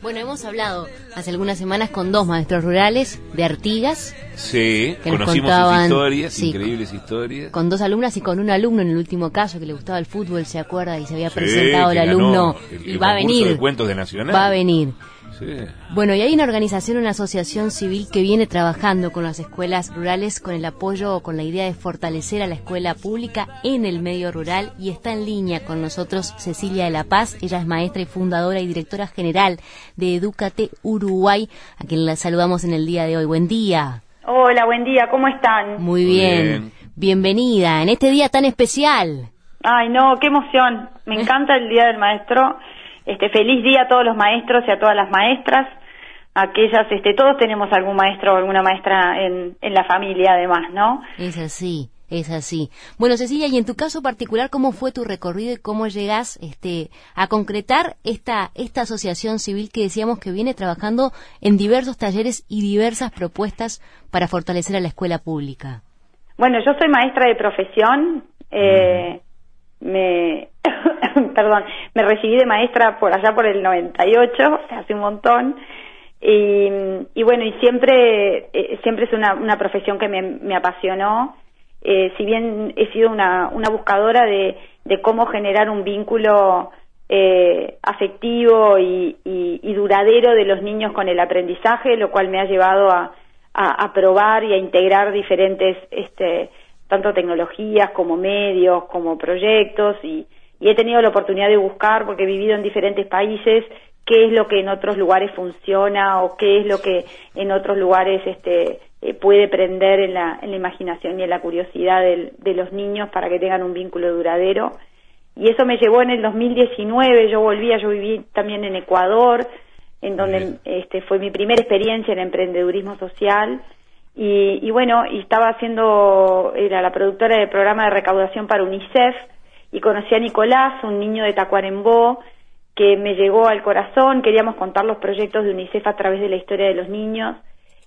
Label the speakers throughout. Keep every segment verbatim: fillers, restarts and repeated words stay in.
Speaker 1: Bueno, hemos hablado hace algunas semanas con dos maestros rurales de Artigas.
Speaker 2: Sí,
Speaker 1: que nos
Speaker 2: conocimos
Speaker 1: contaban,
Speaker 2: sus historias,
Speaker 1: sí,
Speaker 2: increíbles historias.
Speaker 1: Con dos alumnas y con un alumno en el último caso que le gustaba el fútbol, se acuerda, y se había
Speaker 2: Sí,
Speaker 1: presentado el
Speaker 2: que ganó
Speaker 1: alumno
Speaker 2: el,
Speaker 1: y
Speaker 2: el
Speaker 1: va a
Speaker 2: concurso
Speaker 1: venir.
Speaker 2: de cuentos de Nacional.
Speaker 1: Va a venir.
Speaker 2: Sí.
Speaker 1: Bueno, y hay una organización, una asociación civil que viene trabajando con las escuelas rurales con el apoyo, con la idea de fortalecer a la escuela pública en el medio rural, y está en línea con nosotros Cecilia de la Paz. Ella es maestra y fundadora y directora general de Edúcate Uruguay, a quien la saludamos en el día de hoy. Buen día.
Speaker 3: Hola, buen día, ¿cómo están?
Speaker 1: Muy bien.
Speaker 2: bien.
Speaker 1: Bienvenida en este día tan especial.
Speaker 3: Ay, no, qué emoción. Me encanta el Día del Maestro. Este, feliz día a todos los maestros y a todas las maestras. Aquellas, este, todos tenemos algún maestro o alguna maestra en, en la familia, además, ¿no?
Speaker 1: Es así, es así. Bueno, Cecilia, y en tu caso particular, ¿cómo fue tu recorrido y cómo llegás este, a concretar esta, esta asociación civil que decíamos que viene trabajando en diversos talleres y diversas propuestas para fortalecer a la escuela pública?
Speaker 3: Bueno, yo soy maestra de profesión. Eh, me, perdón, me recibí de maestra por allá por el noventa y ocho, o sea, hace un montón. Y, y bueno, y siempre, eh, siempre es una, una profesión que me, me apasionó. Eh, si bien he sido una, una buscadora de, de cómo generar un vínculo eh, afectivo y, y, y duradero de los niños con el aprendizaje, lo cual me ha llevado a, a, a probar y a integrar diferentes, este, tanto tecnologías como medios, como proyectos, y, y he tenido la oportunidad de buscar, porque he vivido en diferentes países, qué es lo que en otros lugares funciona o qué es lo que en otros lugares este, eh, puede prender en la, en la imaginación y en la curiosidad del, de los niños para que tengan un vínculo duradero. Y eso me llevó en el dos mil diecinueve, yo volvía, yo viví también en Ecuador, en donde este, fue mi primera experiencia en emprendedurismo social, y, y bueno, y estaba haciendo, era la productora del programa de recaudación para UNICEF, y conocí a Nicolás, un niño de Tacuarembó, que me llegó al corazón. Queríamos contar los proyectos de UNICEF a través de la historia de los niños,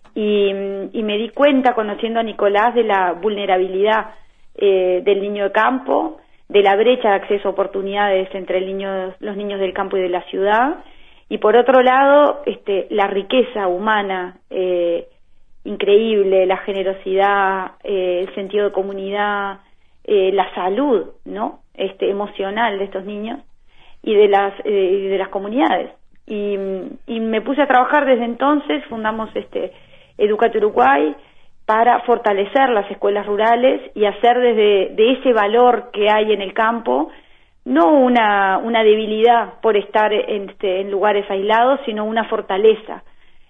Speaker 3: y, y me di cuenta, conociendo a Nicolás, de la vulnerabilidad eh, del niño de campo, de la brecha de acceso a oportunidades entre el niño, los niños del campo y de la ciudad, y por otro lado, este, la riqueza humana eh, increíble, la generosidad, eh, el sentido de comunidad, eh, la salud, ¿no? Este, emocional de estos niños y de las eh, de las comunidades, y, y me puse a trabajar desde entonces. Fundamos este Edúcate Uruguay para fortalecer las escuelas rurales y hacer desde de ese valor que hay en el campo no una una debilidad por estar en, este, en lugares aislados, sino una fortaleza,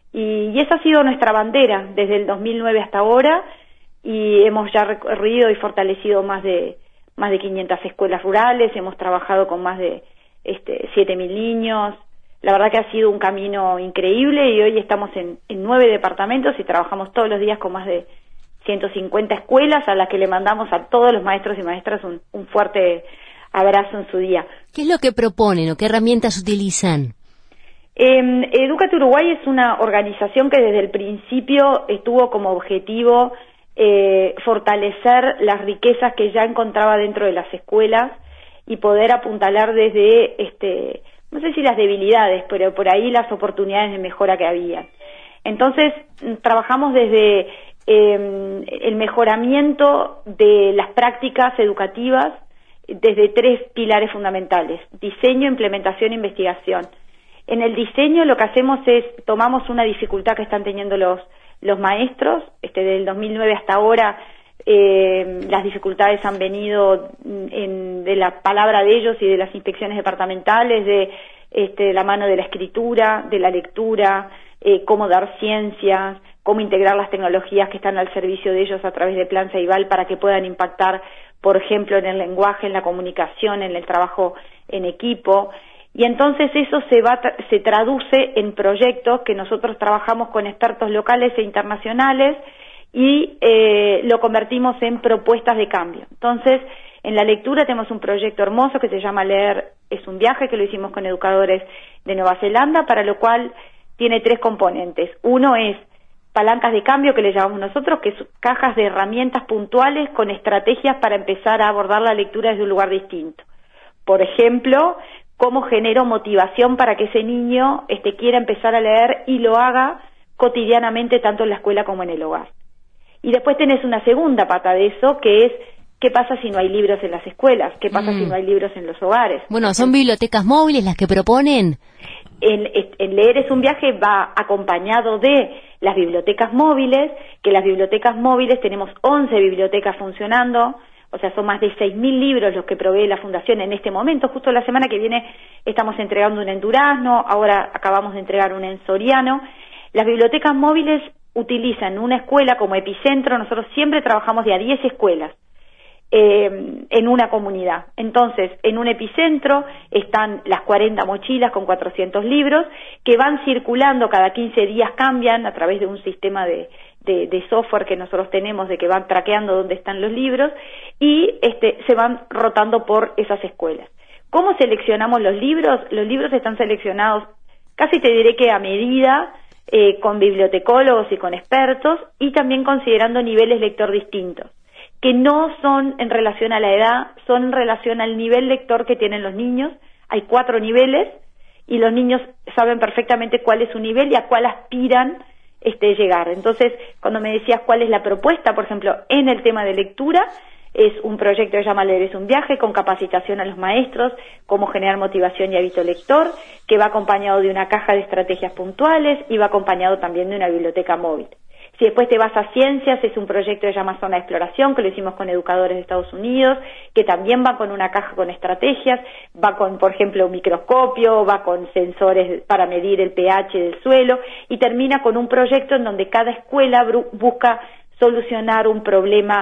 Speaker 3: y, y esa ha sido nuestra bandera desde el dos mil nueve hasta ahora, y hemos ya recorrido y fortalecido más de más de quinientas escuelas rurales. Hemos trabajado con más de Este, siete mil niños. La verdad que ha sido un camino increíble, y hoy estamos en, en nueve departamentos y trabajamos todos los días con más de ciento cincuenta escuelas, a las que le mandamos a todos los maestros y maestras un, un fuerte abrazo en su día.
Speaker 1: ¿Qué es lo que proponen o qué herramientas utilizan?
Speaker 3: Eh, Edúcate Uruguay es una organización que desde el principio tuvo como objetivo eh, fortalecer las riquezas que ya encontraba dentro de las escuelas y poder apuntalar desde, este, no sé si las debilidades, pero por ahí las oportunidades de mejora que había. Entonces, trabajamos desde eh, el mejoramiento de las prácticas educativas, desde tres pilares fundamentales: diseño, implementación e investigación. En el diseño lo que hacemos es, tomamos una dificultad que están teniendo los, los maestros, este, del dos mil nueve hasta ahora. Eh, las dificultades han venido en, de la palabra de ellos y de las inspecciones departamentales, de este, la mano de la escritura, de la lectura, eh, cómo dar ciencias, cómo integrar las tecnologías que están al servicio de ellos a través de Plan Ceibal para que puedan impactar, por ejemplo, en el lenguaje, en la comunicación, en el trabajo en equipo. Y entonces eso se va se traduce en proyectos que nosotros trabajamos con expertos locales e internacionales, y eh, lo convertimos en propuestas de cambio. Entonces, en la lectura tenemos un proyecto hermoso que se llama Leer es un viaje, que lo hicimos con educadores de Nueva Zelanda, para lo cual tiene tres componentes. Uno es palancas de cambio, que le llamamos nosotros, que son cajas de herramientas puntuales con estrategias para empezar a abordar la lectura desde un lugar distinto. Por ejemplo, cómo genero motivación para que ese niño este, quiera empezar a leer y lo haga cotidianamente tanto en la escuela como en el hogar. Y después tenés una segunda pata de eso, que es ¿qué pasa si no hay libros en las escuelas? ¿Qué pasa mm. si no hay libros en los hogares?
Speaker 1: Bueno, ¿son bibliotecas móviles las que proponen?
Speaker 3: En, en Leer es un viaje va acompañado de las bibliotecas móviles, que las bibliotecas móviles tenemos once bibliotecas funcionando, o sea, son más de seis mil libros los que provee la Fundación en este momento. Justo la semana que viene estamos entregando una en Durazno, ahora acabamos de entregar una en Soriano. Las bibliotecas móviles utilizan una escuela como epicentro. Nosotros siempre trabajamos de a diez escuelas eh, en una comunidad. Entonces, en un epicentro están las cuarenta mochilas con cuatrocientos libros que van circulando, cada quince días cambian a través de un sistema de, de, de software que nosotros tenemos, de que van traqueando dónde están los libros y este, se van rotando por esas escuelas. ¿Cómo seleccionamos los libros? Los libros están seleccionados, casi te diré que a medida, eh, con bibliotecólogos y con expertos, y también considerando niveles lector distintos, que no son en relación a la edad, son en relación al nivel lector que tienen los niños. Hay cuatro niveles y los niños saben perfectamente cuál es su nivel y a cuál aspiran este, llegar. Entonces, cuando me decías cuál es la propuesta, por ejemplo, en el tema de lectura, es un proyecto que se llama Leer es un viaje, con capacitación a los maestros, cómo generar motivación y hábito lector, que va acompañado de una caja de estrategias puntuales y va acompañado también de una biblioteca móvil. Si después te vas a ciencias, es un proyecto que se llama Zona de Exploración, que lo hicimos con educadores de Estados Unidos, que también va con una caja con estrategias, va con, por ejemplo, un microscopio, va con sensores para medir el pH del suelo, y termina con un proyecto en donde cada escuela busca solucionar un problema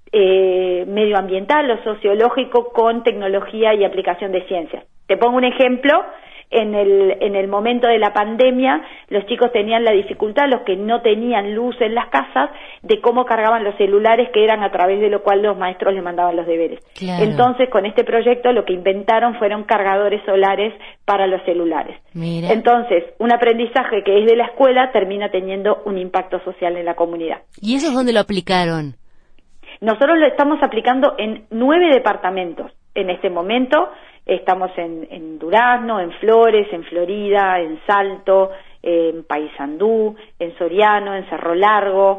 Speaker 3: eh, medioambiental o sociológico con tecnología y aplicación de ciencias. Te pongo un ejemplo. En el, en el momento de la pandemia, los chicos tenían la dificultad, los que no tenían luz en las casas, de cómo cargaban los celulares, que eran a través de lo cual los maestros les mandaban los deberes. Claro. Entonces, con este proyecto, lo que inventaron fueron cargadores solares para los celulares. Mira. Entonces, un aprendizaje que es de la escuela termina teniendo un impacto social en la comunidad.
Speaker 1: ¿Y eso es dónde lo aplicaron?
Speaker 3: Nosotros lo estamos aplicando en nueve departamentos en este momento. Estamos en, en Durazno, en Flores, en Florida, en Salto, eh, en Paysandú, en Soriano, en Cerro Largo,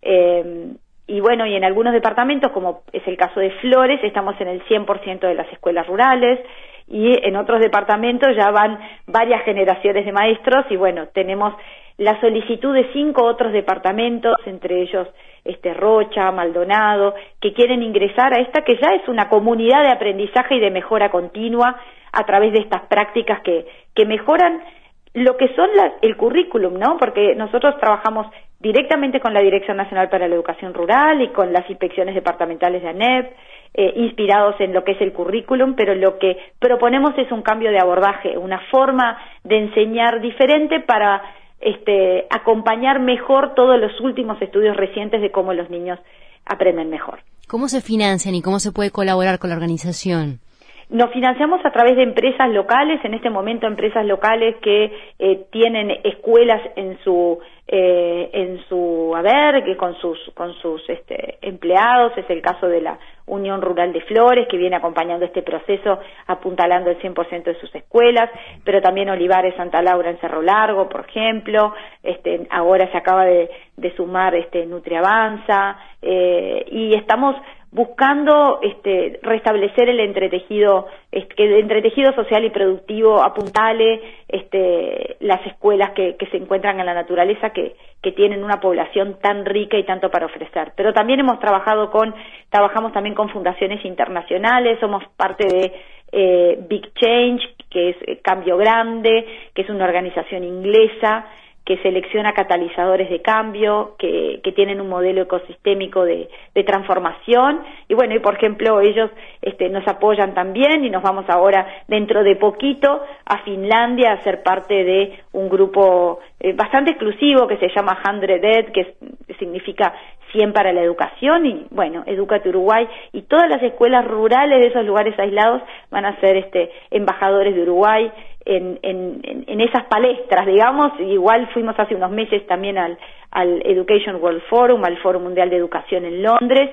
Speaker 3: eh, y bueno, y en algunos departamentos, como es el caso de Flores, estamos en el cien por ciento de las escuelas rurales, y en otros departamentos ya van varias generaciones de maestros, y bueno, tenemos la solicitud de cinco otros departamentos, entre ellos este Rocha, Maldonado, que quieren ingresar a esta que ya es una comunidad de aprendizaje y de mejora continua a través de estas prácticas que, que mejoran lo que son las, el currículum, ¿no? Porque nosotros trabajamos directamente con la Dirección Nacional para la Educación Rural y con las inspecciones departamentales de ANEP, eh, inspirados en lo que es el currículum, pero lo que proponemos es un cambio de abordaje, una forma de enseñar diferente para Este, acompañar mejor todos los últimos estudios recientes de cómo los niños aprenden mejor.
Speaker 1: ¿Cómo se financian y cómo se puede colaborar con la organización?
Speaker 3: Nos financiamos a través de empresas locales, en este momento empresas locales que eh, tienen escuelas en su eh, en su haber, que con sus con sus este, empleados. Es el caso de la Unión Rural de Flores, que viene acompañando este proceso, apuntalando el cien por ciento de sus escuelas, pero también Olivares Santa Laura en Cerro Largo, por ejemplo. Este, ahora se acaba de, de sumar este Nutriavanza, eh, y estamos buscando este, restablecer el entretejido, este, el entretejido social y productivo, apuntale este, las escuelas que, que se encuentran en la naturaleza, que, que tienen una población tan rica y tanto para ofrecer. Pero también hemos trabajado con, trabajamos también con fundaciones internacionales, somos parte de eh, Big Change, que es eh, Cambio Grande, que es una organización inglesa que selecciona catalizadores de cambio, que, que tienen un modelo ecosistémico de, de transformación, y bueno, y por ejemplo, ellos este, nos apoyan también, y nos vamos ahora, dentro de poquito, a Finlandia a ser parte de un grupo eh, bastante exclusivo que se llama Hundred Ed, que es, significa cien para la educación, y bueno, Educate Uruguay, y todas las escuelas rurales de esos lugares aislados van a ser este, embajadores de Uruguay en, en, en esas palestras, digamos. Igual fuimos hace unos meses también al, al Education World Forum, al Foro Mundial de Educación en Londres,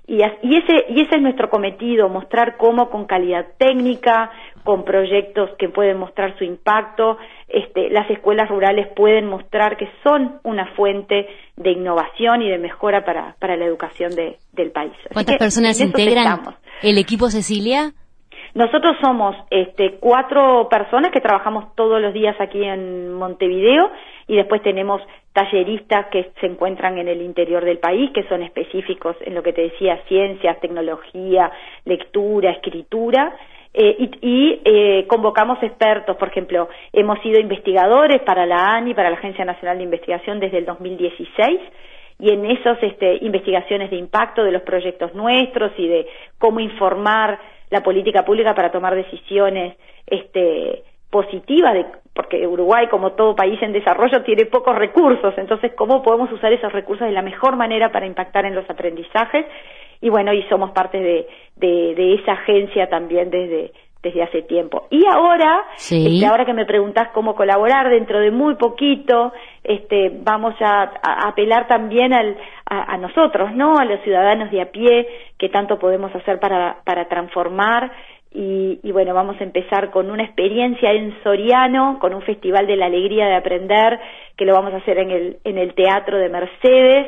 Speaker 3: Y, y, ese, y ese es nuestro cometido, mostrar cómo con calidad técnica, con proyectos que pueden mostrar su impacto, este, las escuelas rurales pueden mostrar que son una fuente de innovación y de mejora para, para la educación de, del país. Así
Speaker 1: ¿Cuántas
Speaker 3: que,
Speaker 1: personas
Speaker 3: en eso
Speaker 1: integran
Speaker 3: estamos.
Speaker 1: el equipo Cecilia?
Speaker 3: Nosotros somos este, cuatro personas que trabajamos todos los días aquí en Montevideo y después tenemos talleristas que se encuentran en el interior del país, que son específicos en lo que te decía, ciencias, tecnología, lectura, escritura, eh, y, y eh, convocamos expertos. Por ejemplo, hemos sido investigadores para la ANI, para la Agencia Nacional de Investigación, desde el dos mil dieciséis, y en esas este, investigaciones de impacto de los proyectos nuestros y de cómo informar la política pública para tomar decisiones este, positivas, de, porque Uruguay, como todo país en desarrollo, tiene pocos recursos, entonces cómo podemos usar esos recursos de la mejor manera para impactar en los aprendizajes, y bueno, y somos parte de, de, de esa agencia también desde desde hace tiempo. Y ahora,
Speaker 1: sí.
Speaker 3: este, ahora que me preguntás cómo colaborar, dentro de muy poquito, este, vamos a, a apelar también al, a, a nosotros, ¿no? A los ciudadanos de a pie, que tanto podemos hacer para, para transformar, y, y bueno, vamos a empezar con una experiencia en Soriano, con un Festival de la Alegría de Aprender, que lo vamos a hacer en el, en el Teatro de Mercedes,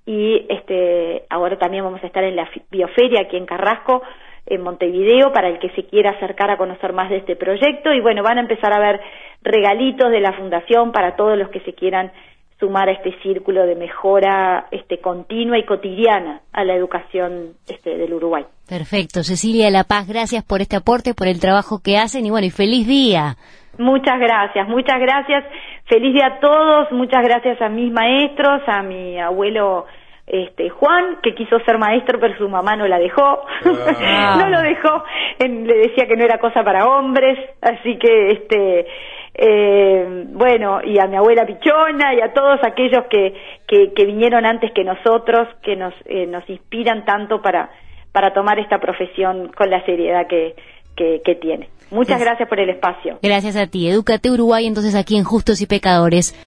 Speaker 3: y este, ahora también vamos a estar en la Bioferia aquí en Carrasco, en Montevideo, para el que se quiera acercar a conocer más de este proyecto, y bueno, van a empezar a haber regalitos de la Fundación para todos los que se quieran sumar a este círculo de mejora este, continua y cotidiana a la educación este, del Uruguay.
Speaker 1: Perfecto. Cecilia La Paz, gracias por este aporte, por el trabajo que hacen, y bueno, y feliz día.
Speaker 3: Muchas gracias, muchas gracias, feliz día a todos, muchas gracias a mis maestros, a mi abuelo Este, Juan, que quiso ser maestro pero su mamá no la dejó,
Speaker 2: ah.
Speaker 3: no lo dejó, en, le decía que no era cosa para hombres, así que este eh, bueno, y a mi abuela Pichona y a todos aquellos que, que, que vinieron antes que nosotros, que nos, eh, nos inspiran tanto para, para tomar esta profesión con la seriedad que, que, que tiene. Muchas gracias por el espacio.
Speaker 1: Gracias a ti. Edúcate Uruguay, entonces, aquí en Justos y Pecadores.